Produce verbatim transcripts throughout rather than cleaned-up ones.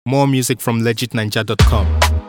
More music from legit ninja dot com.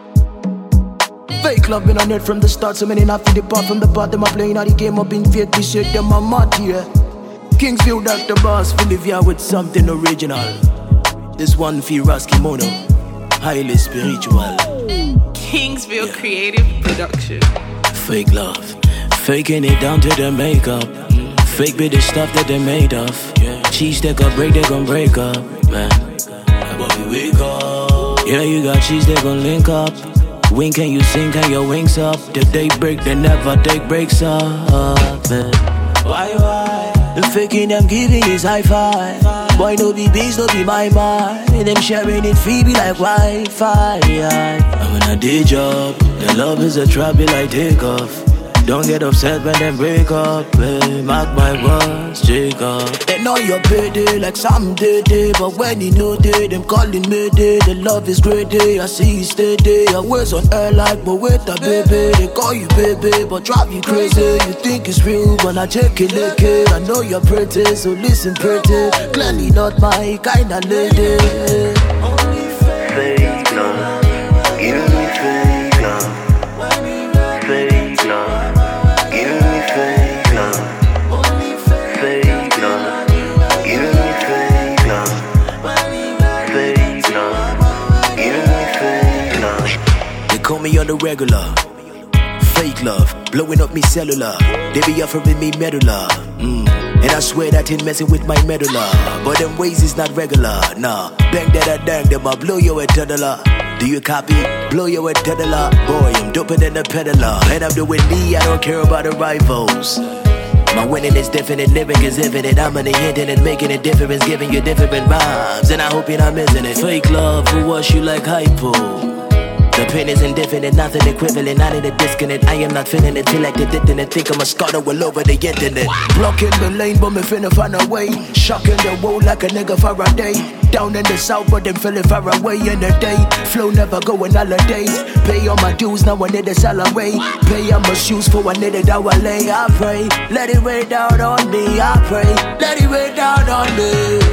Fake love been on it from the start, so many not for the part from the bottom. I'm playing how the game up in fake, this shit, them I'm mad here. Kingsville, Doctor Boss, Bolivia with something original. This one for Rasky Mono, highly spiritual. Kingsville yeah. Creative Production. Fake love, faking it down to the makeup. Fake be the stuff that they made of. Cheese they gon' break, they gon' break up, man. But we wake up. Yeah, you got cheese, they gon' link up. Wink and you sink and your wings up. The day break, they never take breaks up, man. Why, why? The faking them giving is high five. Boy, no be bees, no be my mind. Them sharing it free be like Wi-Fi. And when I did job, the love is a trap, be like take off. Don't get upset when them break up, eh. Mark my words, Jacob. They know you're payday like some day day, but when you know they, them calling me day. The love is great day, I see you steady. I was on air like, but wait a baby. They call you baby, but drive you crazy. You think it's real, but I check it like it. I know you're pretty, so listen pretty. Clearly not my kind of lady. Fake love, give me fake love. Fake love. Call me on the regular. Fake love, blowing up me cellular. They be offering me medulla. Mm. And I swear that ain't messing with my medulla. But them ways is not regular, nah. Bang that I dang, them I blow you a dollar. Do you copy? Blow you a dollar. Boy, I'm doper than a peddler. And I'm doing me, I don't care about the rivals. My winning is definite, living is infinite. I'm on the internet, making a difference, giving you different vibes. And I hope you're not missing it. Fake love, who wash you like hypo. The pain is indefinite, nothing equivalent, not in a disconnect. I am not feeling it till like the didn't think I'm a scholar all over the internet. Blocking the lane, but me finna find a way. Shocking the world like a nigga Faraday. Down in the south, but them feeling far away in the day. Flow never going holidays. Pay all my dues, now I need a salary. Pay all my shoes for I need a dollar. I pray, let it rain down on me. I pray, let it rain down on me.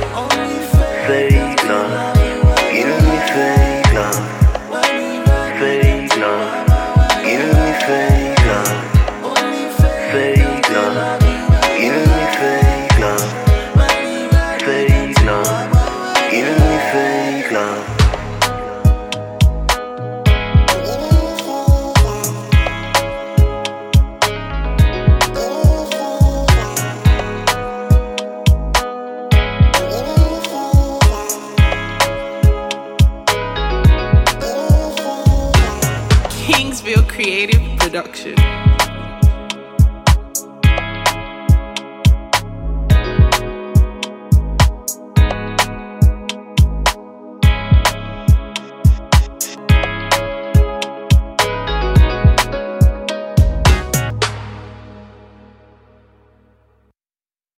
Fake love, give me fake love. Fake love, give me fake love. Fake love, give me fake love. Fake love, give me fake love. Kingsville Creative Production.